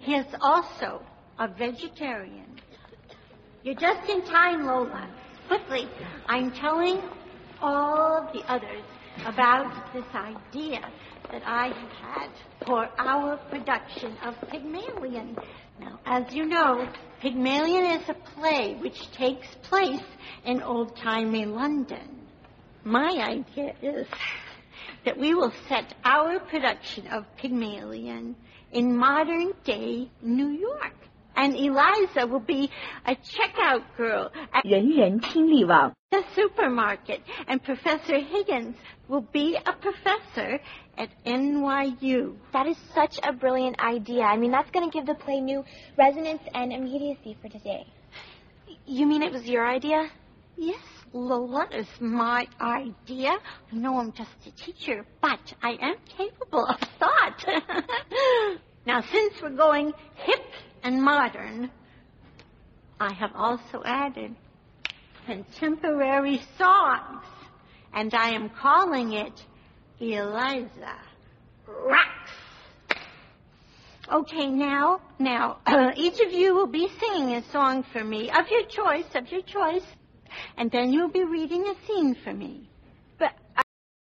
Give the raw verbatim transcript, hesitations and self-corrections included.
He is also a vegetarian. You're just in time, Lola. Quickly, I'm telling all the others about this idea that I have had for our production of Pygmalion. Now, as you know, Pygmalion is a play which takes place in old-timey London. My idea is that we will set our production of Pygmalion in modern-day New York. And Eliza will be a checkout girl at 人人听力网 the supermarket. And Professor Higgins will be a professor at N Y U. That is such a brilliant idea. I mean, that's going to give the play new resonance and immediacy for today. You mean it was your idea? Yes, Lola, it's my idea. I know I'm just a teacher, but I am capable of thought. Now, since we're going hip and modern, I have also added contemporary songs, and I am calling it Eliza Rocks. Okay, now, now, uh, each of you will be singing a song for me, of your choice, of your choice, and then you'll be reading a scene for me.